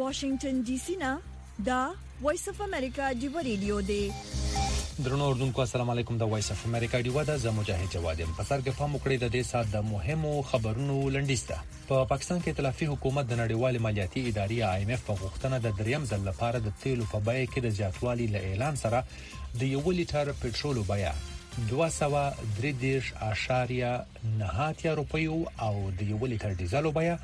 واشنگټن ډي سي نه دا وایس اف امریکا دی ریډیو دی. درنو اردوونکو السلام علیکم. د وایس اف امریکا دی ودا زه مجاهد جواد یم. په سر کې فهم وکړی د دې سات د مهمو خبرونو لنډیسته. په پاکستان کې ائتلافي حکومت د نړیوال مالیاتي ادارې IMF په غوښتنه د دریم ځل لپاره د تیلو په بیه کې د زیاتوالي له اعلان سره د 1 لیټر پټرول بیه 233.9 روپیو او د 1 لیټر ډیزل بیه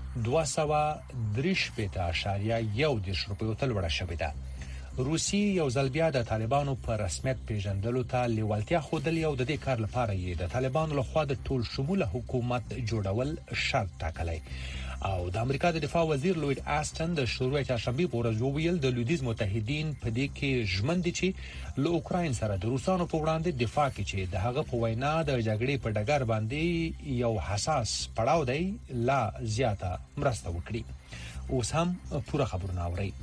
233.1 روپیو ته لوړه شوې ده. روسیې یو ځل بیا د طالبانو په رسمیت پیژندلو ته لیوالتیا خوده او د دې کار لپاره یې د طالبانو لخوا د ټول شموله حکومت جوړول شرط ټاکلی. او د امریکا د دفاع وزیر لوید آستن د شروع چهارشنبه په ورځ ویل د لویدیز متحدین په دې کې ژمن دي چې له اوکراین سره د روسانو په وړاندې دفاع کوي چې د هغه په وینا د جګړې په ډګر باندې یو حساس پړاو دی لا زیاته مرسته وکړي. اوس هم پوره خبرونه اورئ.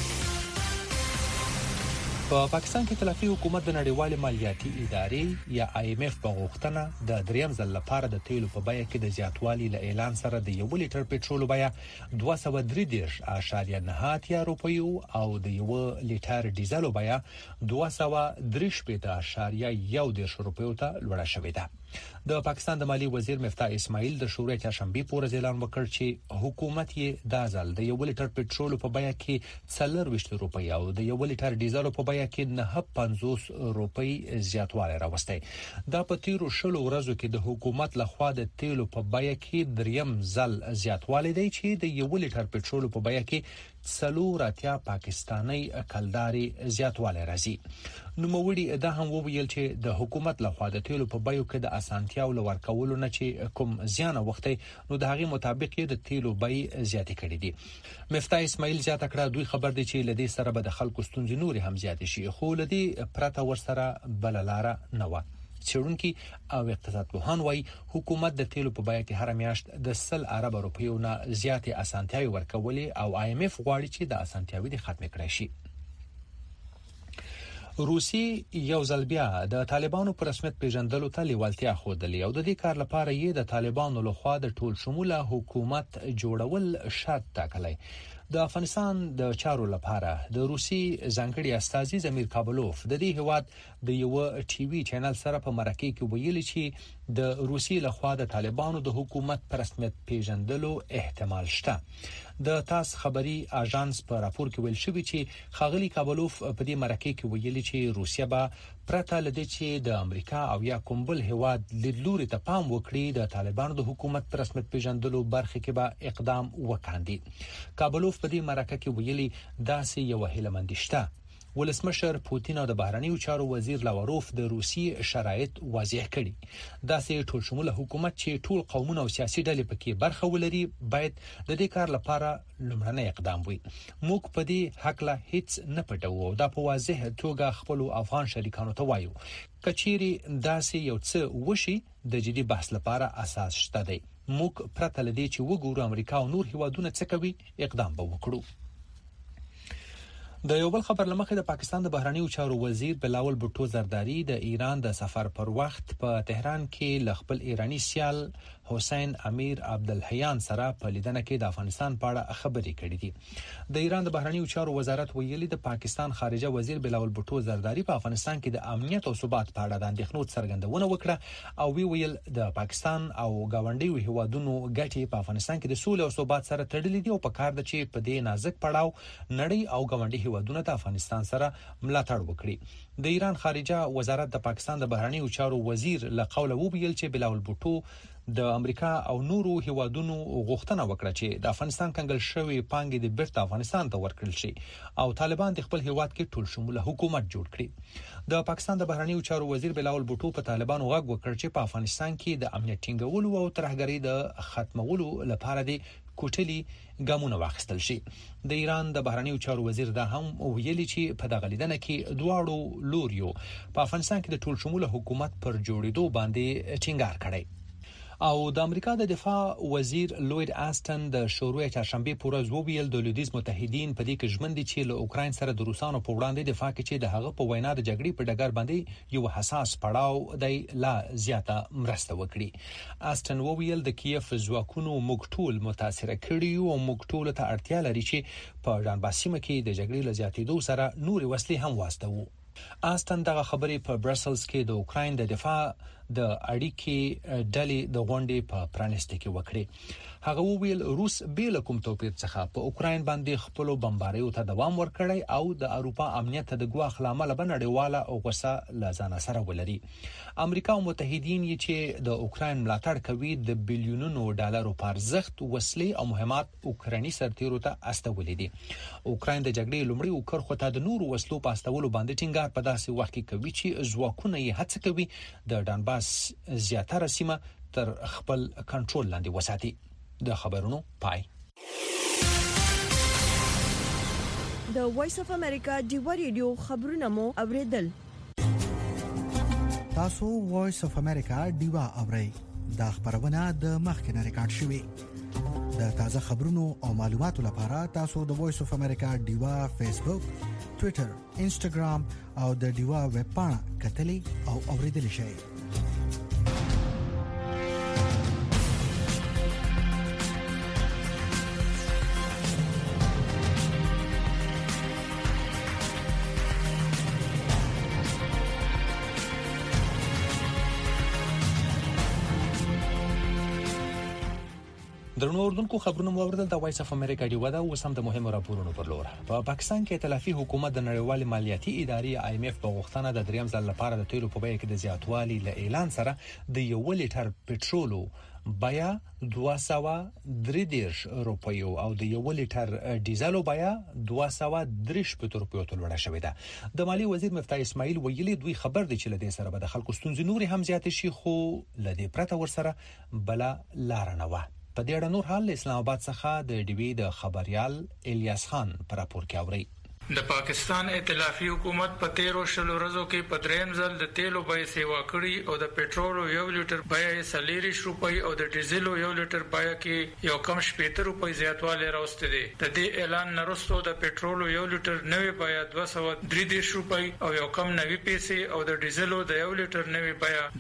په پاکستان کې ائتلافي حکومت د نړیوال مالیاتي ادارې یا IMF په غوښتنه د دریم ځل لپاره د تیلو په بیه کې د زیاتوالي له اعلان سره د 1 لیټر پټرول بیه 233.9 روپیو او د 1 لیټر ډیزل بیه 233.1 روپیو ته لوړه شوې ده. د پاکستان د مالی وزیر مفتاح اسماعیل د شورای چهارشنبه په ورځ اعلان وکړ چې حکومت یې د ځل د 1 لیټر پټرول په بیه کې 40 روپۍ او د 1 لیټر ډیزل په بیه کې 950 روپۍ زیاتوالی راوستی. دا په تیرو شلو ورځو کې د حکومت لخوا د تیلو په بیه کې دریم ځل زیاتوالی دی چې د 1 لیټر پټرول په بیه کې 4 پاکستانی کلداري زیاتوالی راځي. نوموړي دا هم وویل چې د حکومت لخوا د تیلو په بیو کې د اسانتیاو لور کولو نه چې کوم زیان وختي نو د هغې مطابق د تیلو بیې زیاتې کړې دي. مفتاح اسماعیل زیاته کړه دوی خبر دي چې لدې سره به د خلکو ستونزې نورې هم زیاتې شي خو لدې پرته ورسره بل لاره نه و. څېړونکي او اقتصاد پوهان وايي حکومت د تیلو په بیه کې هر میاشت د 100 ارب روپیو نه زیاتې اسانتیاوي ورکولې او IMF غواړي چې د اسانتیاوي د ختم کړي شي. روسي یو ځل بیا د طالبانو په رسمیت پیژندلو ته لیوالتیا خوده او د دې کار لپاره یې د طالبانو لخوا د ټول شموله حکومت جوړول شرط ټاکلی. د افغانستان د چارو لپاره د روسي ځانګړي استازي زمیر کابلوف د دې هواد د یو ټي وي چینل سره په مرکه کې ویلي چې د روسي لخوا د طالبانو د حکومت په رسمیت پیژندلو احتمال شته. د تاس خبري اژانس په راپور کې ویل شوی چې خاغلی کابلوف په دې مرکه کې ویلي چې روسیا به پرته لدې چې د امریکا او یا کوم بل هواد لیدلوري ته پام وکړي د طالبانو د حکومت په رسمیت پیژندلو برخه کې به اقدام وکاندي. کابلوف په دې مرکه کې ویلي داسې یو هیلمند شته. ولسمشر پوتین او د بهرنیو چارو وزیر لاوروف د روسي شرایط واضح کړي. داسې ټول شموله حکومت چې ټول قومونه او سیاسي ډلې پکې برخه ولري باید د دې کار لپاره لومړنی اقدام وي. موږ په دې حق له هیڅ نه پټو دا په واضح توګه خپل افغان شریکانو ته وایو. کچيري داسې یو څه وشي د جدي بحث لپاره اساس شته دی. موږ پرته لدې چې وګورو امریکا او نور هیوادونه څه کوي اقدام به وکړو. د یو بل خبر لمخې د پاکستان د بهرنیو چارو وزیر بلاول بوټو زرداری د ایران د سفر پر وخت په تهران کې ل خپل ایرانی سیال حسین امیر عبدالحیان سره په لیدنه کې د افغانستان په اړه خبرې کړې دي. د ایران د بهرنیو چارو وزارت ویلي د پاکستان خارجه وزیر بلاول بوټو زرداری په افغانستان کې د امنیت او ثبات په اړه د اندېښنو څرګندونه وکړه او ویل د پاکستان او گاونډیو هیوادونو ګټې په افغانستان کې د سولې او ثبات سره تړلې دي او په کار د چې په دې نازک پړاو نړۍ او گاونډي هیوادونه د افغانستان سره ملاتړ وکړي. د ایران خارجه وزارت د پاکستان د بهرنیو چارو وزیر له قوله ویل چې بلاول بوټو د امریکا او نورو هیوادونو غوښتنه وکړه چې د افغانستان کنګل شوی پانګې د بیرته افغانستان ته ورکړل شي او طالبان د خپل هیواد کې ټول شموله حکومت جوړ کړي. د پاکستان د بهرنیو چارو وزیر بلاول بوټو په طالبانو غږ وکړ چې په افغانستان کې د امنیت ټینګولو او ترهګرۍ د ختمولو لپاره د کوټلي ګامونه واخیستل شي. د ایران د بهرنیو چارو وزیر دا هم ویلي چې په دغه لیدنه کې دواړو لوریو په افغانستان کې د ټول شموله حکومت پر جوړېدو باندې ټینګار کړی. او د امریکا د دفاع وزیر لوید آستن د شروع چهارشنبه پورز وویل د لویدیز متحدین په دې کې ژمن دي چې له اوکراین سره د روسانو په وړاندې دفاع کې چې د هغه په وینا د جګړې په ډګر باندې یو حساس پړاو دی لا زیاته مرسته وکړي. آستن وویل د کیف ځواکونو موږ ټول متاثر کړي او موږ ټول ته اړتیا لري چې په ډانباس سیمه کې د جګړې له زیاتېدو سره نور وسلې هم واستوو. آستن دغه خبرې په برسلز کې د اوکراین د دفاع د اړیکې ډلې د غونډې په پرانیسته کې وکړي. هغه وویل روس بیل کوم توپیر څخه په اوکراین باندې خپل بمباریو ته دوام ورکړی او د اروپا امنیت د ګواخ لامل بنړیواله او غوسه لزان سره ولري. امریکا او متحدین یې چې د اوکراین ملاتړ کوي د بلیونونو ډالرو په ارزښت وسلې او مهمات اوکراني سرتیرو ته استولې دي. اوکراین د جګړې لومړی وکړ خو ته د نورو وسلو په استولو باندې ټینګار په داسې وخت کې کوي چې ځواکونه یې هڅه کوي د ډانباس زیاتره سیمه تر خپل کنټرول لاندې وساتي. د خبرونو پای. د وایس اف امریکا ډیو ریډیو خبرونه مو اوریدل. تاسو وایس اف امریکا ډیو اورئ. دا خبرونه د مخکنه ریکارډ شوې. د تازه خبرونو او معلوماتو لپاره تاسو د وایس اف امریکا ډیو فیسبوک، ټوئیټر، انسټاګرام او د ډیو ویب پاڼه کتلي او اوریدل شئ. درنو اوردونکو خبرونه مو اوریدل د وایس اف امریکا ډیو دا اوس هم د مهمو راپورونو پر لور. په پاکستان کې ائتلافي حکومت د نړیوال مالیاتي ادارې IMF په غوښتنه د دریم ځل لپاره د تیلو په بیه کې د زیاتوالي له اعلان سره د 1 لیټر پټرولو بیا 233 روپیو او د 1 لیټر ډیزلو بیا 230 روپیو ته لوړه شوې ده. د مالی وزیر مفتاح اسماعیل ویلي دوی خبر دي چې لدې سره به د خلکو ستونزې نور هم زیات شي خو لدې پرته ورسره بلا لار نه و. په دې اړه نور حال اسلام آباد څخه د ډیوی د خبريال الیاس خان پر راپور کې اوري. د پاکستان ائتلافي حکومت په 13 ورځو کې په دریم ځل د تیلو بیه سیوا کړي او د پټرولو 1 لیټر بیه 40 روپۍ او د ډیزلو 1 لیټر بیه کې یو کم 70 روپۍ زیاتوالی راوستي دي. د دې اعلان وروسته د پټرولو 1 لیټر نوې بیه 233 روپۍ او یو کم 90 پیسې او د ډیزلو د 1 لیټر نوې بیه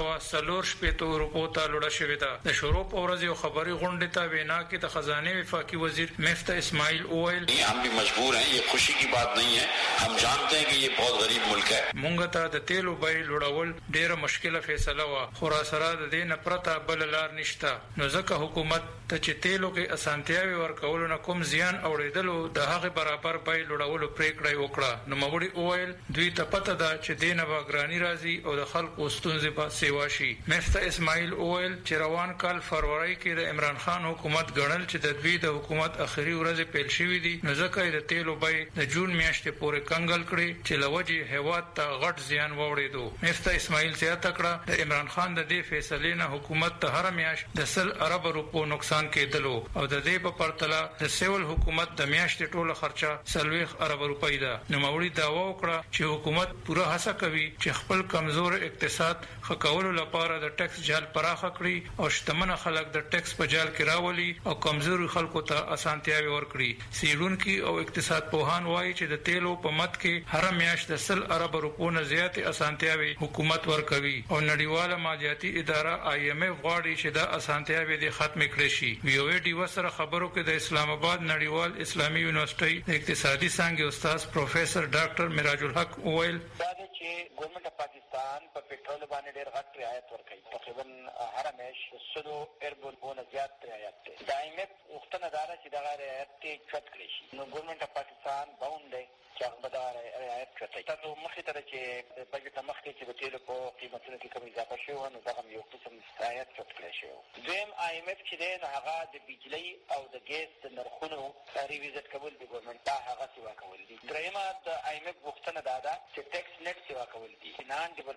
240 روپو ته لوړه شوې ده. د شروع په ورځ یو خبري غونډه ته وینا کې د خزانه وفاقي وزیر مفتاح اسماعیل اویل हम भी मजबूर हैं, ये खुशी की बात नहीं है. हम जानते हैं कि ये बहुत गरीब मुल्क है. مونږ ته د تیلو بیې لوړول ډیره مشکله فیصله و خو را سره د دې نه پرته بل لار نشته. نو ځکه حکومت ته چې تیلو کې اسانتیاوي ورکول نه کوم زیان اوریدلو د هغه برابر بیې لوړولو پریکړه وکړه. نو مغوړي اویل دوی ته پته ده چې دینه باګرانی راځي او د خلکو ستونزې په سیوا شي. مفتاح اسماعیل اویل چې روان کال فروری کې د عمران خان حکومت ګڼل چې د دوی د حکومت اخري ورځې پیل شوې دي نو ځکه د تیلو بیې د جون میاشتې پورې کنګل کړي چې لوجه هیواد ته غټ زیان ووړېدو. مفتاح اسماعیل زیاته کړه د عمران خان د دې فیصلې نه حکومت ته هر میاشت د 100 ارب روپو نقصان کېدلو او د دې په پرتله د سیول حکومت د میاشتې ټوله خرچه 40 ارب روپۍ ده. نو موري داوا وکړه چې حکومت پوره هڅه کوي چې خپل کمزور اقتصاد ښه کولو لپاره د ټیکس جال پراخه کړي او شتمن خلک د ټیکس په جال کې راولي او کمزور خلکو ته اسانتیاوي ورکړي. سیډونکي او اقتصاد پوهان وایي چې د تیلو په مت کې هر میاشت د 100 ارب روپو نه زیات اسانتیاوي حکومت ورکوي او نړیواله مالیاتي اداره IMF غواړي چې دا اسانتیاوي د ختم کړي شي. ویو ډي وسره خبرو کې د اسلام آباد نړیوال اسلامي یونیورسيټي د اقتصادي څانګې استاد پروفیسور ډاکټر میراج الحق اویل چې ګورنمنت اف پاکستان په پټرول باندې ډېر غټ رعایت ورکوي. تقریبا هر میاشت 100 اربل بونه زیات رعایت کوي. د IMF وختونه دا چې دا رعایت چت کړی شي. نو ګورنمنت اف پاکستان باوند دی چې هغه دا رعایت کوي. تاسو مخې ته چې بجټ مخکې چې د تیلو په قیمتونو کې کمی اضافه شوی نو دا هم یو قسم رعایت کړی شوی. دویم IMF چې دی نو هغه د بجلی او د ګیس د نرخونو ریویزټ کول د ګورنمنت دا هغه سیوا کول دي. دریمه د IMF وختونه دا ده چې ټیکس نیټ سیوا کول دي. نان ډیولپمنټل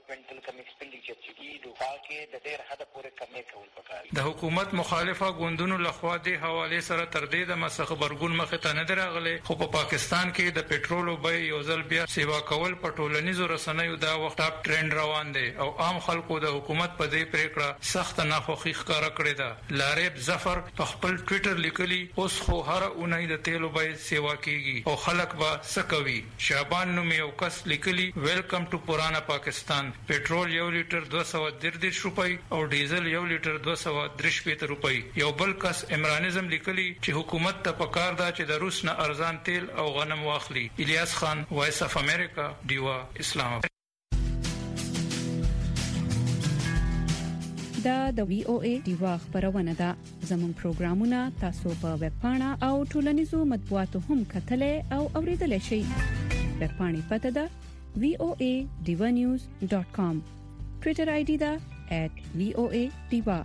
کم ایکسپینډیچر چې دی کې د ډیر حد پورې کمې کول پکار. د حکومت مخالفه ګوندونو لخوا د حواله سره تر دې د مسخ برګون مخ ته نه درغلي، خو په پاکستان کې د پېټرول بیه یو ځل بیا سیوا کول په ټولنیزو رسنیو دا وخت ټاپ ټرند روان دی او عام خلکو د حکومت په دې پریکړه سخت ناخوښي ښکارا کړې ده. لارب ظفر په خپل ټوئیټر لیکلي اوس خو هر اونۍ د تیلو بیه سیوا کیږي او خلک به سکوي. شعبان نوم یو کس لیکلي ویلکم ټو پرانا پاکستان، پېټرول 1 لیټر 213 روپۍ او ډیزل 1 لیټر 263 روپۍ. یو بل کس عمرانزم لیکلي چې حکومت ته پکار ده چې د روس نه ارزان تیل او غنم واخلي. الیاس خان، وایس اف امریکا، ډیوا، اسلام آباد. دا د وی او ای ډیوا خبرونه ده. زموږ پروګرامونه تاسو په ویب پاڼه او ټولنیزو مطبوعاتو هم کتلې او اوریدلای شئ. ویب پاڼې پته ده voanews.com. ټوئیټر آی ډی ده @voadiva.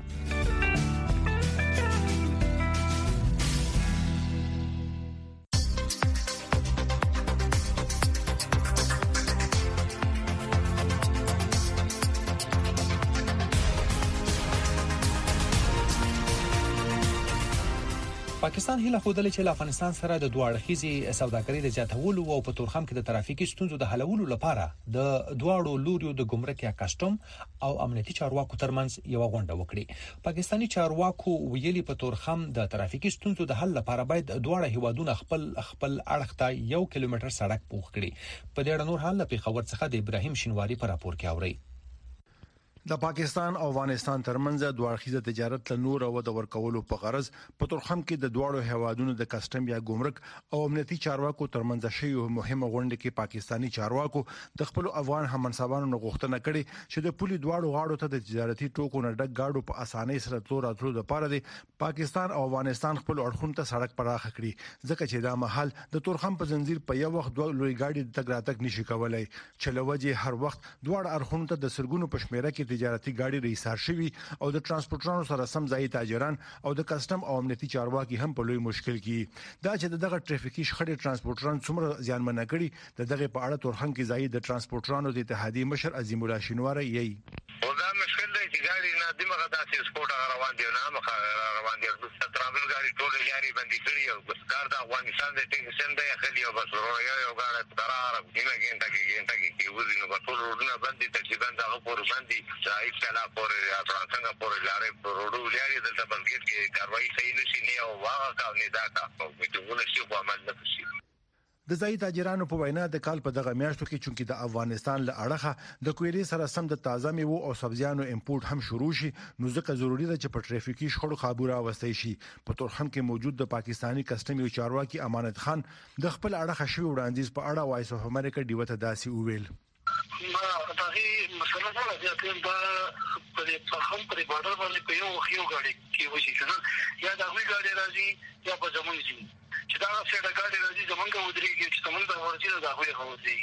پاکستان هیله خوده چې افغانستان سره د دوه اړخیزي سوداګرۍ د زیاتولو او په تورخم کې د ترافیکي ستونزو د حلولو لپاره د دواړو لوریو د ګمرک یا کسټم او امنیتي چارواکو ترمنځ یو غونډه وکړي. پاکستانی چارواکو ویلي په تورخم د ترافیکي ستونزو د حل لپاره باید دواړه هیوادونه خپل اړخ ته 1 کیلومتر سړک پوښ کړي. په دې اړه نور حال په خبر څخه د ابراهیم شینواری په راپور کې اوري. د پاکستان او افغانستان ترمنځ د دوه تجارت له نور او د ورکولو په غرض په تورخم کې د دوړو هوادونو د کسټم یا ګمرک او امنیتي چارواکو ترمنځ شی یو مهمه غونډه کې پاکستانی چارواکو د خپل افغان همنصبانو غوښتنه کړې چې د پولي دوړو غاړو ته د تجارتي ټوکو نه ډک گاډو په اسانۍ سره تلو راتلو لپاره د پاکستان او افغانستان خپل اړخونو ته سړک پراخ کړي، ځکه چې دا محل د تورخم په زنجیر په یو وخت دوه لوی گاډي تګ راتګ نشي کولای، چې لوجه هر وخت دوړ اړخونو ته د سرګونو پښمیره کې تجارتي گاډي ریسار شوی او د ترانسپورټرانو سره سم ځای تاجران او د کسټم او امنیتي چارواکي هم په لوی مشکل کې دا چې دغه ټریفیکي شخړې ترانسپورټران څومره زیانمن کړي دغه په اړه تورخم کې ځای د ترانسپورټرانو د اتحادیې مشر عظیم الله شینواری یې دا مشکل دی چې ګاډي نه دماغه داسې سپورټ روان دي نه مخ روان دي د ترافیک ګاډي ټول لاري باندې کړی او کار د افغانستان د ټینګ دی خلی او بس یو ګاډي قرار نیمه ګنټه کې وځي نو ټول روډونه باندې تقریبا دغه پور باندې ځای کلا پور څنګه پور لاري روډو لاري د تبلګي کې کاروایی صحیح نشي نه او واغه کا نه دا کا په دغه شی په عمل نه شي. د ځای تاجرانو په وینا د کال په دغه میاشتو کې چونکی د افغانستان له اړخه د کویلې سره سم د تازه میوه او سبزیانو امپورټ هم شروع شي، نو ځکه ضروری ده چې په ټریفیکي شخړو قابو راوستي شي. په تورخم کې موجود د پاکستانی کسټم یو چارواکي امانت خان د خپل اړخه شوی وړاندیز په اړه وایس اف امریکا ډیو ته داسي وویل. ما دغه مسله نه راځي دا په تورخم پر بارډر باندې په یو غاډي کې وشي کنه یا دا وی غاډي راځي یا په زمونږ دي چې دا څه د ګاډي راځي زمونږ ودرېږي چې زمونږ د ورځې دا خو یې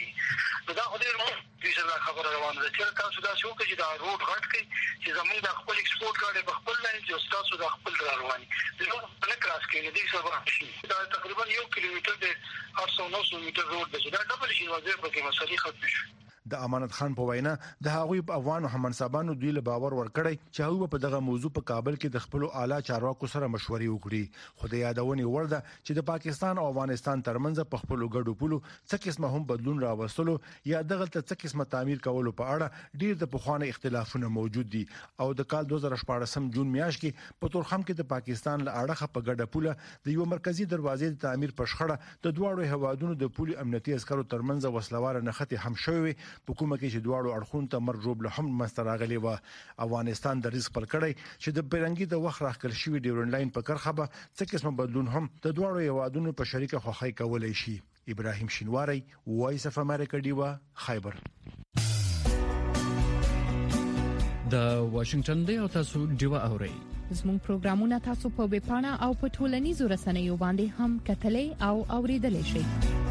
هوځي دا خو دې نو دې خبره روانه ده چې تاسو دا شو چې دا روډ غټ کې چې زمونږ د خپل ایکسپورټ ګاډي په خپل لاین چې تاسو د خپل رواني نو په کراس کې دې څه شي دا تقریبا 1 کیلومتر د 800 میټر روډ دی دا ډبل شي وځي په کې مسلې ختم شي. د امانت خان په وینا د هغوی په افغان همنصبانو دوی له باور ورکړی چې هغه په دغه موضوع په کابل کې د خپل اعلی چارواکو سره مشورې وکړي، خو د یادونې وړ ده چې د پاکستان او افغانستان ترمنځ په خپل ګډو پولو څه قسمه هم بدلون راوستلو یا دغه څه قسمه تعمیر کولو په اړه ډیر د پخواني اختلافونه موجود دي او د کال 2014 جون میاشت کې په تورخم کې د پاکستان له اړخه په ګډه پوله د یو مرکزی دروازې د تعمیر په شخړه د دوه هوادونو د پولي امنیتي عسکرو ترمنځ وسلوار نخته هم شوی په کومه کې چې دواړو اړخونو ته مرجوب له هم مستراغلي و. افغانستان د رزق پر کړی چې د پیرنګي د وخت راخل شوی ډیورن لاین په کرخه به څه قسمه بدلون هم د دواړو هوادونو په شریکه خوخی کولای شي. ابراهیم شینواری، وایس اف امریکا ډیوا، خیبر. د واشنگټن دی او تاسو ډیوا اورئ. زموږ پروګرامونه تاسو په ویب پاڼه او په ټولنیزو رسنیو باندې هم کتلې او اوریدلای شئ.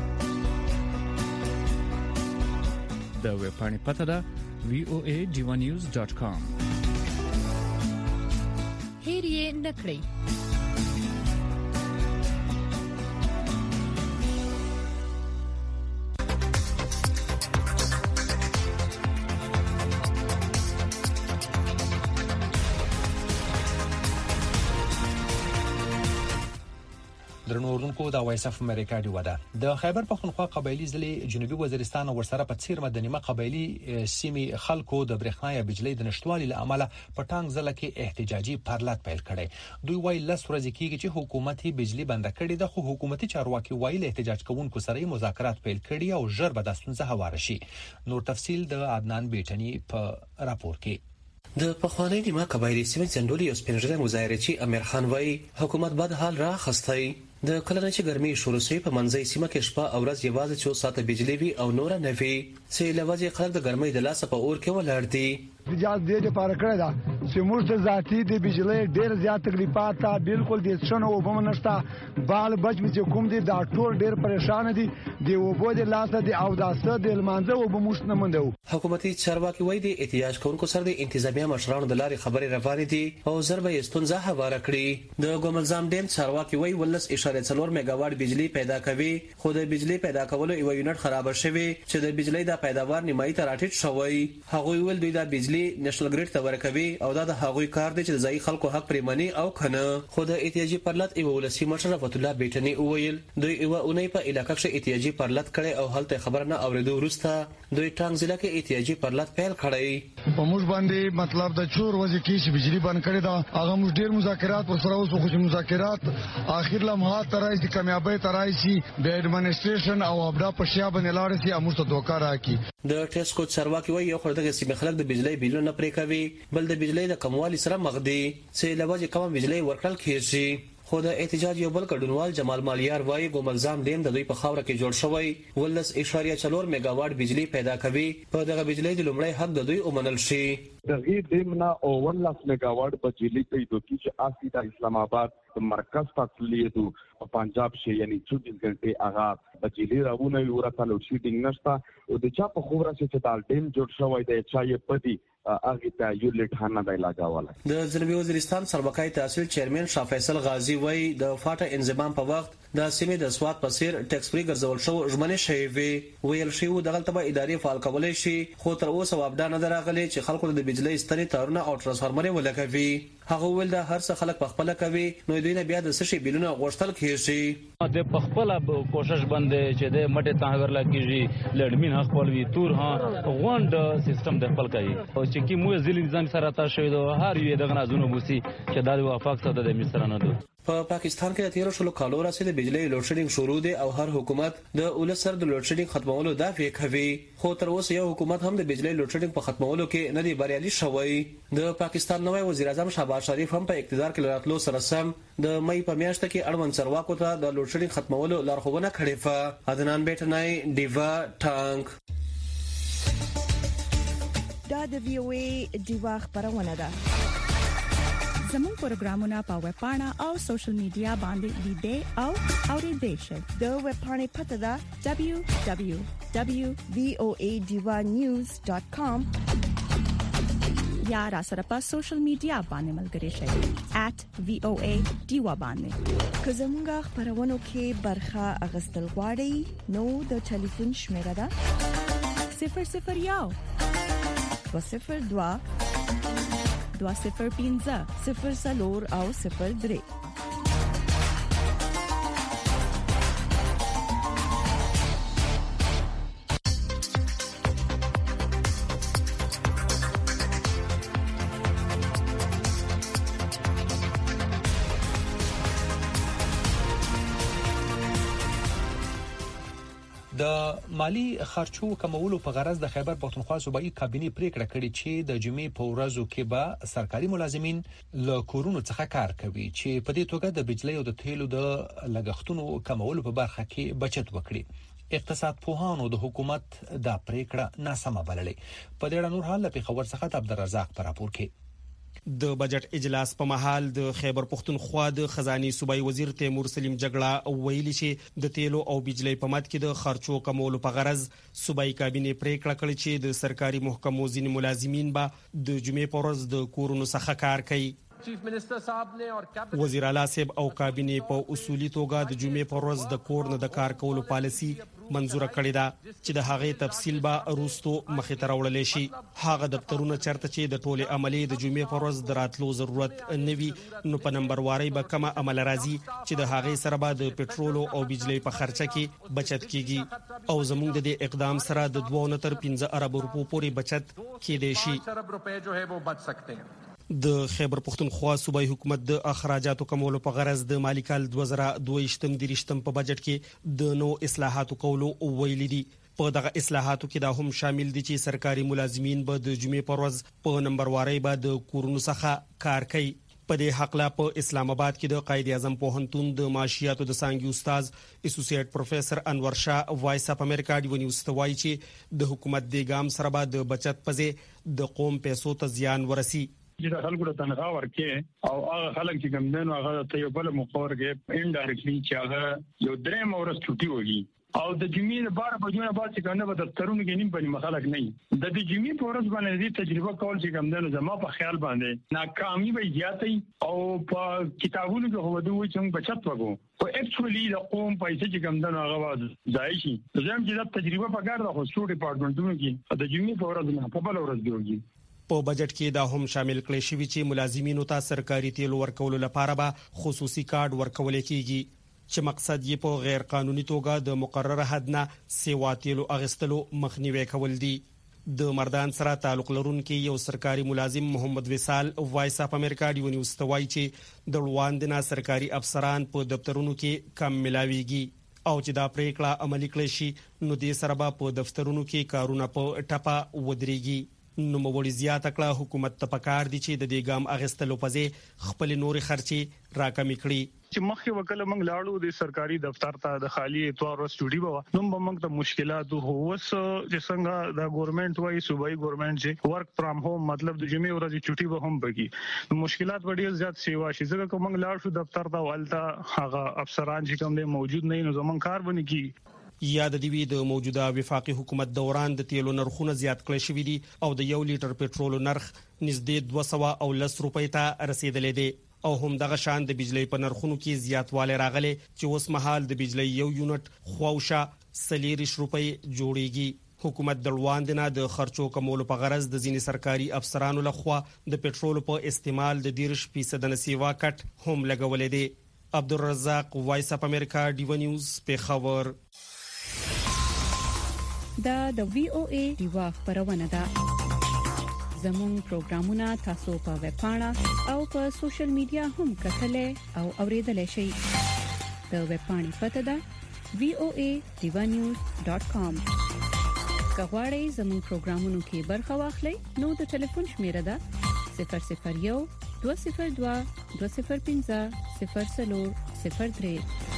د ویب پاڼې پته ده voanews.com. هیر یې نکړئ. درنورونکو د وایس اف امریکا دی ودا د خیبر پختونخوا قبایلی ضلع جنوبي وزیرستان ورسره په څیر مدنیمه قبایلی سیمې خلکو د برېښنا بجلی د نشټوالي لامل په ټانګ ضلع کې احتجاجي پارلات پیل کړي. دوی وايي لس ورځې کېږي چې حکومت بجلی بند کړي د خو حکومتي چارواکي وايي له احتجاج کوونکو سره مذاکرات پیل کړي او ژر به د ستونزه هواره شي. نور تفصيل د عدنان بیٹنی په راپور کې. د پخوانی نیمه قبایلی سیمې څنډولي او سپینږیري مظاهرچی امیر خان وايي حکومت بد حال را خستای د کلنه چې ګرمي شروع شي په منځي سیمه کې شپه او ورځ یوازې 4 ساعته بجلی وي او نور نه وي چې لوازې خلک د ګرمۍ د لاسه په اور کې ولاړ دي. اجازه دې لپاره کړی دا چې موږ ته ذاتي د بجلی ډېر زیات تکلیفات ته بالکل د څنو وبم نشته بال بچ می چې کوم دي دا ټول ډېر پریشان دي دی وبو د لاسه دي او داسه د المانځه وبموش نه مندو. حکومتي چارواکي وایي د احتجاج کوونکو سره د انتظامیه مشرانو د لارې خبرې روانې دي او ضربه استونزه هواره کړي. د ګوملزام ډیم چارواکي وایي 12.4 میگاواټ بجلی پیدا کوي خو د بجلی پیدا کولو یو یونټ خراب شوی چې د بجلی د پیداوار نیمایي ته راټیټ شوی. هغه ویل دوی د بجلی نېشنل ګریډ ته ورکوي او دا د هغوی کار دی چې د ځای خلکو حق پریمني او کنه. خو د احتیاجي پرلط ایو ولسی مشر رفعت الله بیٹنی وویل دوی ایو اونۍ په علاقې کې احتیاجي پرلط کړي او هلته خبر نه اوریدو وروسته دوی ټانګ ضلع کې احتیاجي پرلط پیل کړي. په موږ باندې مطلب د چور ورځې کې چې بجلی بند کړي دا هغه موږ ډیر مذاکرات پر سره وسو خو چې مذاکرات اخر لمحات ترای چې کامیابی ترای شي د ایڈمنسټریشن او ابدا په شیا باندې لاړ شي امر ته دوکا راکې. د ټیسکو چارواکي وایي یو خلک سیمه خلک د بجلی بیلونه نه پرې کوي بل د بجلی د کموالي سره مخ دي چې لوازې کم بجلی ورکړل کیږي. خو د احتجاج یو بل ګډونوال جمال مالیار وایي ګوملزام ډیم د دوی په خاوره کې جوړ شوی 12.4 میگاواټ بجلی پیدا کوي په دغه بجلی د لومړی حق د دوی ومنل شي. دغه ډیمنا او 1 میگاواټ بجلی پیدا کیږي اسی د اسلام آباد مرکز فاصله دو پنجاب شي یعنی 24 غنټه هغه بجلی راونه ورته لو شیډینګ نشتا او د چا په خبره چې دا ډیم جوړ شوی دی چې یې پدی اغه ته یو لټانه دی لاګاواله. د جنوبي وزیرستان سربقای تحصیل چیرمن شاه فیصل غازی وای د فاټه انضمام په وخت د سیمې د سواد په سیر ټیکس فری ګرځول شو ژمنه شوی ویل شي دغه تبع ادارې فعال کولای شي خو تر اوسه وابدا نه دراغلي چې خلکو د بجلی ستنې تارونه او ترانسفارمر ولګوي. هغه ول د هر څه خلک په خپل کوي نو دوی نه بیا د سشي بیلونه غوښتل کیږي. د خپل کوشش باندې چې د مټه تاغر لګیږي لړمین حق پلوي تور ها غوند سیستم د خپل کوي او چې کی مو ځل نظام سره تا شوی دو هر یو دغه نازونه بوسي چې دا وفاق ته د مصرانه دو. په پاکستان کې د 13 شلو کالو راځي د بجلی لوډ شیډینګ شروع دی او هر حکومت د اولسر د لوډ شیډینګ ختمولو دافع کوي خو تر اوسه یو حکومت هم د بجلی لوډ شیډینګ په ختمولو کې نه دی بریالي شوی. د پاکستان نوی وزیر اعظم شهباز شریف هم په اقتدار کې راتلو سره سم د مې په میاشت کې اړوند چارواکو ته د لوډ شیډینګ ختمولو لارښوونه کړې و. عدنان بیٹنای دیوا ټانک. دا د وی او ای دیوا خبرونه ده. زموږ پروګرامونه په ویب پاڼه او سوشل میډیا باندې لیدئ او اوریدئ شئ. د ویب پاڼې پته ده www.voanews.com یا را سره په سوشل میډیا باندې ملګري شئ @voa دیوا باندې. که زموږ خبرونه کې برخه اغستل غواړئ نو د ټلیفون شمیره ده 001 202 205 0 او 03. د مالی خرچو کمولو په غرض د خیبر پختونخوا صوبایي کابینې پریکړه کړې چې د جمعې په ورځو کې به سرکاري ملازمین له کورونو څخه کار کوي چې په دې توګه د بجلی او د تیلو د لګښتونو کمولو په برخه کې بچت وکړي. اقتصاد پوهانو د حکومت دا پریکړه ناسمه بللې. په دې اړه نور حال په خبر څخه عبدالرزاق پر راپور کې. د بجټ اجلاس په مهال د خیبر پختونخوا د خزاني صوبایي وزیر تیمور سلیم جګړه ویلي چې د تیلو او بجلی په مد کې د خرچو کمولو په غرض صوبایي کابینې پریکړه کړې چې د سرکاري محکمو ځینې ملازمین به د جمعې په ورځ د کورونو څخه کار کوي. وزیر اعلی صاحب او کابینه په اصولي توګه د جمعې پر ورځ د کور نه د کار کولو پالیسي منزور کړې ده چې د هغې تفصیل به روستو مخې ته راوړل شي. هغه دفترونه چرته چې د ټوله عملي د جمعې پر ورځ دراتلو ضرورت نه وي نو په نمبر واري به کم عمل راځي چې د هغې سره به د پېټرول او بجلی په خرچه کې بچت کیږي او زموږ د اقدام سره د 2 تر 15 ارب روپو پورې بچت کېدای شي. د خیبر پختونخوا صوبایي حکومت د اخراجاتو کمولو په غرض د مالی کال 2022 په بجټ کې د نو اصلاحاتو کولو ویلي دي. په دغه اصلاحاتو کې دا هم شامل دي چې سرکاري ملازمین به د جمعې پر ورځ په نمبر واري به د کورونو څخه کار کوي. په دې حق لا په اسلام آباد کې د قائد اعظم پوهنتون د معاشياتو د څانګې استاد اسوسییټ پروفیسور انور شاه وایس اپ امریکا دی ونیوز توای چې د حکومت د ګام سره به د بچت پځې د قوم پیسو ته زیان ورسي. چې د خلکو ته تنخواه ورکړي او هغه خلک چې کوم دنو هغه ته یو بل مقور کې انډایرکټلی چې هغه یو درې مورس چټي وږي او د جمعې لپاره په جوړه باندې کنه به دفترونو کې نیم په مخالک نه د جمعې په ورځ باندې دې تجربه کول چې کوم دنو زما په خیال باندې ناکامي به زیاتې او په کتابونو کې هو دوی چې بچت وګو او اکچوالي د قوم پیسې چې کوم دنو هغه ځای شي زم چې د تجربه په ګار د خصوصي ډپارټمنټونو کې د جمعې په ورځ نه په بل ورځ دیږي. په بجټ کې دا هم شامل کړي شوی چې ملازمینو ته سرکاري تیل ورکولو لپاره به خصوصي کارت ورکول کیږي چې مقصد یې په غیر قانوني توګه د مقرره حد نه سیوا تیلو اغستلو مخنیوي کول دي. د مردان سره تعلق لرونکي یو سرکاري ملازم محمد وصال وایس اپ امریکا دی ونیوز توای چې د لواندنه سرکاري افسران په دفترونو کې کم ملاويږي او چې دا پریکړه عملي کړي شي نو د سره په دفترونو کې کارونه په ټپه ودرېږي. نو موړي زیات کړه حکومت ته پکار دي چې د دې ګام اغستلو پځې خپل نوري خرچي راکمې کړي. چې مخکې وکړه موږ لاړو د سرکاري دفتر ته د خالی اتوار سټوډي بوا نو موږ ته مشکلات هوس چې څنګه د ګورنمنت وای صوبایي ګورنمنت چې ورک فرام هوم مطلب د جمعې ورځې چټي به هم بږي مشکلات ډېر زیات سیوا شي ځکه کوم موږ لاړ شو دفتر ته والته هغه افسران چې کوم موجود نه نو زمون کار ونی کی. یاد دی وی د موجوده وفاقي حکومت دوران د تیلو نرخونه زیات کړی شوی دي او د 1 لیټر پېټرول نرخ نږدې 210 روپۍ ته رسیدلې دي او هم دغه شان د بجلی په نرخونو کې زیاتوالی راغلی چې اوس مهال د بجلی یو یونټ خواوشه 30 روپۍ جوړیږي. حکومت د لواندنه د خرچو کمولو په غرض د ځینې سرکاري افسرانو لخوا د پېټرول په استعمال د 10% سیوا کټ هم لګولې دي. عبدالرزاق وایس اپ امریکا دی ونیوز پیښور. دا د وی او ای دیوا خبرونه ده. زموږ پروګرامونه تاسو په ویب پاڼه او په سوشل میډیا هم کتلې او اوریدلای شئ. د ویب پاڼې پته ده voanews.com. کغواړئ زموږ پروګرامونو کې برخه واخلئ نو د ټلیفون شمیره ده 001 202 205 0003.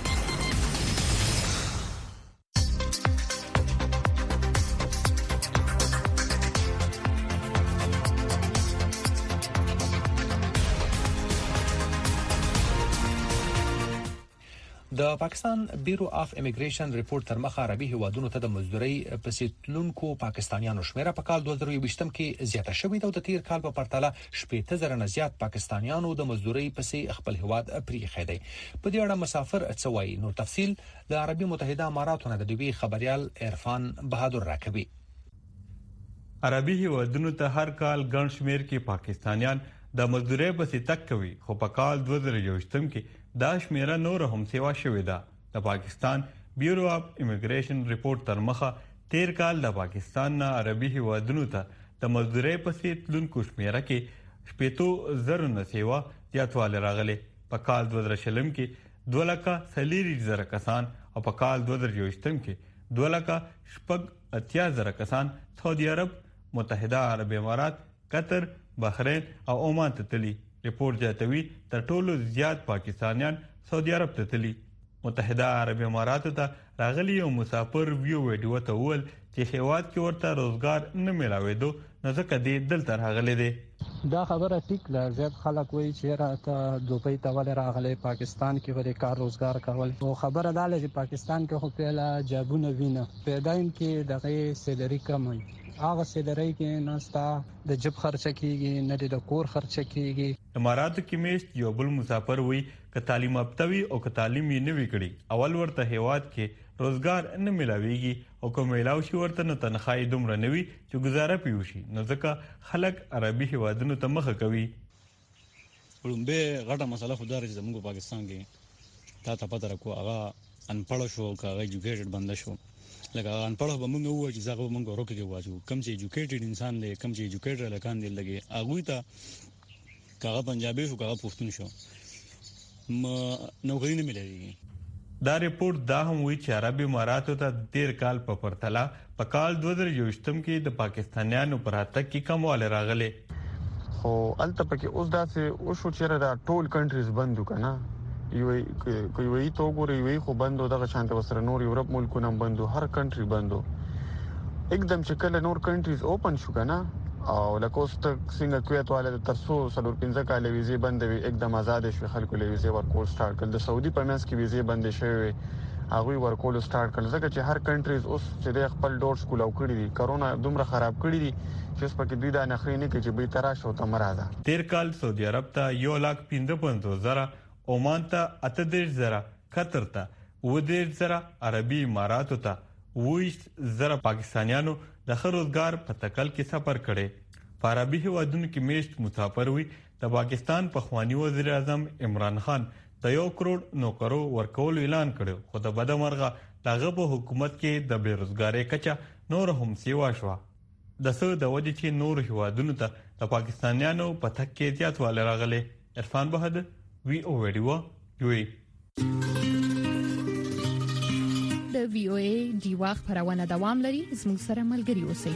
د پاکستان بیورو اف امیګریشن ریپورت تر مخه عربي هیوادونو ته د مزدوري پسې تلونکو پاکستانیانو شمیره په کال 2020 کې زیاته شوې ده او د تیر کال په پرتله 80,000 نه زیات پاکستانیانو د مزدوري پسې خپل هیواد پریښی دی. په دې اړه مسافر څه وایي نو تفصیل د عربي متحده اماراتو نه د دوی خبريال عرفان بهادر راکوي. عربي هیوادونو ته هر کال ګڼ شمیر کې پاکستانیان د مزدوري پسې تک کوي خو په کال 2020 کې دا شمیره نور هم سیوا شوې ده. د پاکستان بیورو اف امیګریشن ریپورت تر مخه تیر کال د پاکستان نه عربي هیوادونو ته د مزدوري پسې تلونکو شمیره کې 80,000 نه سیوا زیاتوالی راغلی. په کال 2020 کې 2,40,000 کسان او په کال 2020 کې 2,80,000 کسان سعودي عرب، متحده عرب امارات، قطر، بحرین او عمان ته تللی. ریپورت جاتوي تر ټولو زیات پاکستانیان سعودي عرب ته تللی. متحده عرب امارات ته راغلي یو مسافر ویډیو ته وویل چې هیواد کې ورته روزګار نه ملاوېدو نو ځکه دې دلته راغلي دي. دا خبره ټیک ده. زیات خلک وایي چې راته دوبۍ ته ولې راغلي، پاکستان کې ولې کار روزګار کول. او خبره دا ده چې پاکستان کې خو پیله جابونه وینه پیدایم کې دغه سیلري کم وي. هغه سیلري کې نستا د جب خرچه کیږي نه د کور خرچه کیږي. اماراتو کې میشت یو بل مسافر وي ک تعلیم یافتوي او ک تعلیم یې نه وکړي اول ورته هیواد کې روزګار نه ملاويږي او کوم ملاوي شي ورته نه تنخواهي دومره نوي چې گزاره پیوشي. نو ځکه خلک عربي هیوادونو ته مخه کوي. ولومبه غټه مسله خو دار چې زموږ پاکستان کې تا ته پته راکو هغه انپړ شو کاغه ایجوکیټډ بند شو. لکه انپړ به موږ وایو چې زغه موږ روکه کې واجو کم چې ایجوکیټډ انسان دی کم چې ایجوکیټډ لکان دی لګي هغه ته کاغه پنجابي شو کاغه پښتون شو نوکری نه ملایي. دا ریپورت دا هم وی چې عربي اماراتو ته 13 کال په پرتله په کال 2023 کې د پاکستانیانو پر اتک کې کمواله راغله. خو الته پکې اوس داسې او شو چې دا ټول کنټریز بندو کنه کوي تو ګوري وي خو بندو دغه شانته وسره نور یورپ ملکونه بندو هر کنټری بندو एकदम چې کله نور کنټریز اوپن شو کنه او لکوست څنګه کویت والے ترسو سلور 15 کال ویزه بند وي एकदम آزاد شو خلکو له ویزه ورکول سٹارټ کړل. د سعودي په منځ کې ویزه بند شوی هغه ورکول سٹارټ کړل ځکه چې هر کنټریز اوس چې خپل ډور سکول او کړی دي کرونا دومره خراب کړی دي چې په دوی دا نخري نه کوي چې به تراش او تمراده. 13 کال سعودي عرب ته 1,55,000 Oman ته 38,000 قطر ته 9,000 عربي اماراتو ته 20,000 پاکستانیانو د روزګار په تکل کې سفر کړي. په عربي هیوادونو کې میشت مسافر وي. د پاکستان پخوانی وزیر اعظم عمران خان د 1 کروڑ نوکرو ورکول اعلان کړو خو د بدمرغه دغه په حکومت کې د بیروزګاری کچا نور هم سیوا شو. د څه د وجې چې نور هیوادونو ته د پاکستانیانو په تک کې زیات ول راغلي. عرفان بهادر وی او ویډیو یوي د وی او ای دی واخ پرونه دوام لري. زموږ سره ملګري اوسئ.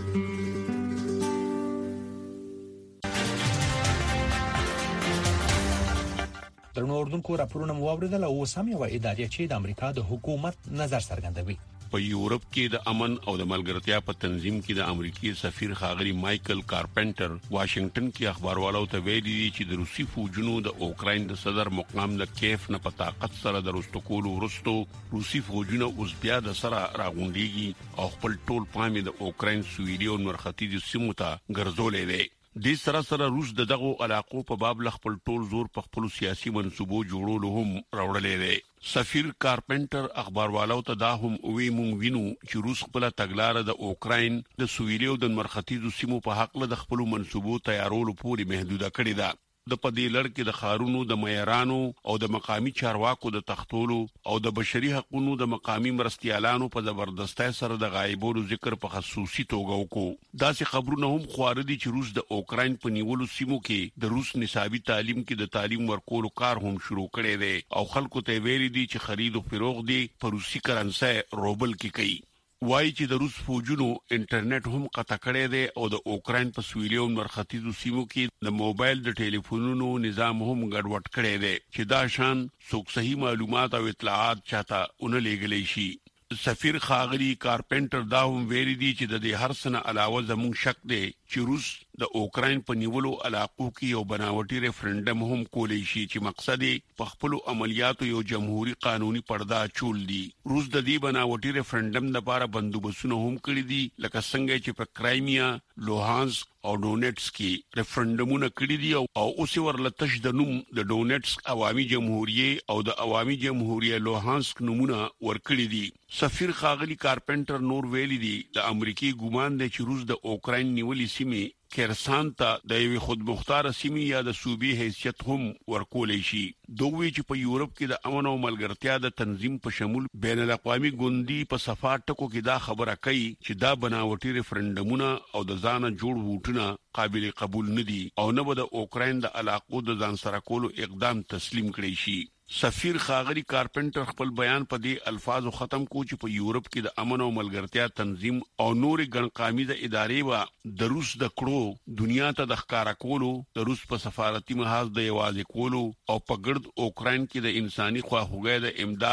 درنو اردوونکو راپورونه مو واوریدل او سم یو ادارې چې د امریکا د حکومت نظر څرګندوي. په یورپ کې د امن او د ملګرتیا په تنظیم کې د امریکای سفیر ښاغلي مایکل کارپنټر واشنگټن کې اخباروالو ته ویلي چې د روسي فوجونو د اوکراین د صدر مقام له کیف نه په طاقت سره د روستو کولو ورستو روسي فوجونه اوس بیا د سره راغونډيږي او خپل ټول پام د اوکراین سویلي او مرختي سیمو ته ګرځولې دي. د سره روس دغه علاقو په باب خپل ټول زور په خپل سیاسي منصوبو جوړولو هم راوړلې دي. سفیر کارپنټر اخباروالو ته دا هم وی مونږ وینو چې روس خپل تګلارې د اوکراین د سویلي او د مرختي سیمو په حق له خپل منصوبو تیارولو پورې محدوده کړې ده. د پدې لړ کې د خارونو د معیارانو او د مقامی چارواکو د تختولو او د بشري حقوقو د مقامی مرستيالانو په زبردستۍ سره د غایبولو ذکر په خصوصي توګه وکړو. دا سه خبرونه هم خواره دي چې روس د اوکراین په نیولو سیمو کې د روس نصابي تعلیم کې د تعلیم ورکولو کار هم شروع کړي دي او خلکو ته ویلي دي چې خرید او فروغ دي په روسي کرنسي روبل کې کوي. وایي چې د روس فوجونو انټرنیټ هم قطع کړی دی او د اوکراین په سویلي او مرختي سیمو کې د موبایل د ټلیفونونو نظام هم ګډوډ کړی دی چې دا شان څوک صحیح معلومات او اطلاعات چاته اون لګلې شي. سفیر ښاغلي کارپنټر دا هم ویلي دي چې د دې هر څه نه علاوه زموږ شک دی چې روس د اوکراین په نیولو علاقو کې یو بناوټي ریفرندم هم کولی شي چې مقصد یې په خپل عملیاتو یو جمهوریت قانوني پرده چول دي. روس د دې بناوټي ریفرندم لپاره بندوبستونه هم کړی دي لکه څنګه چې په کرایمیا، لوهانسک او ډونټسک کې ریفرندمونه کړی دي او اوس ورلتش د نوم د ډونټسک عوامي جمهوریت او د عوامي جمهوریت لوهانسک نمونه ورکړي دي. سفیر ښاغلي کارپنټر نور ویلي دي د امریکای ګومان دی چې روس د اوکراین نیولې سیمې کیرسان ته د یو خودمختار سیمې یا د صوبې حیثیت هم ورکولې شي. دوی چې په یورپ کې د امن او ملګرتیا د تنظیم په شمول بین الاقوامي ګوندي په صفات ټکو کې دا خبره کوي چې دا بناوټي ریفرندمونه او د ځان جوړ ووټونه قابل قبول نه دي او نه به د اوکراین د علاقو د ځان سره کولو اقدام تسلیم کړي شي. سفیر ښاغلي کارپنټر خپل بیان په دې الفاظو ختم کو چې په یورپ کې د امن او ملګرتیا تنظیم او نورې ګڼقامیزه ادارې و د روس د کړو دنیا ته د ښکارا کولو د روس په سفارتي محاذ د یوازې کولو او په ګرد اوکراین کې د انساني خواخوږۍ د امداد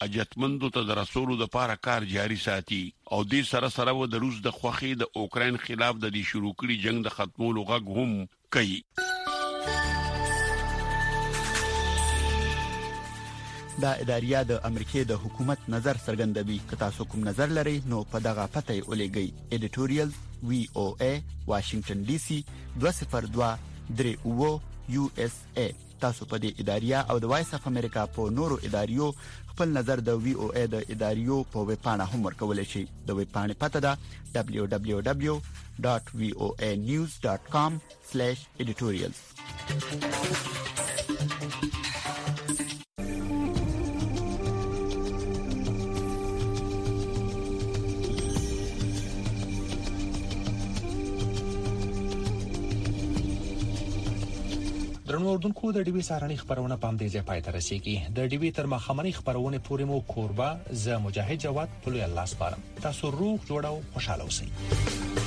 اجتمندو ته د رسولو د پاره کار جاري ساتي او دې سره و د روس د خوخي د اوکرين خلاف د دې شروع کړي جنگ د ختمولو غږ هم کوي. دا اداریه د امریکای د حکومت نظر څرګندوي. که تاسو کوم نظر لرئ نو په دغه پته ولېږئ. editorial VOA Washington DC 202 USA. تاسو په دې اداریه او د وایس اف امریکا په نورو اداریو خپل نظر د VOA د اداریو په ویب پاڼه هم ورکولای شئ. د ویب پاڼې پته ده www.voanews.com/editorials. درنو اردوونکو د ډیوی سهارنۍ خبرونه پام دی ځای پای ته رسیدي. د ډیوی تر مخامنۍ خبرونه پورې مو کوربه ز مجاهد جواد په لوی الله سپارم. تاسو روغ جوړ او خوشاله اوسئ.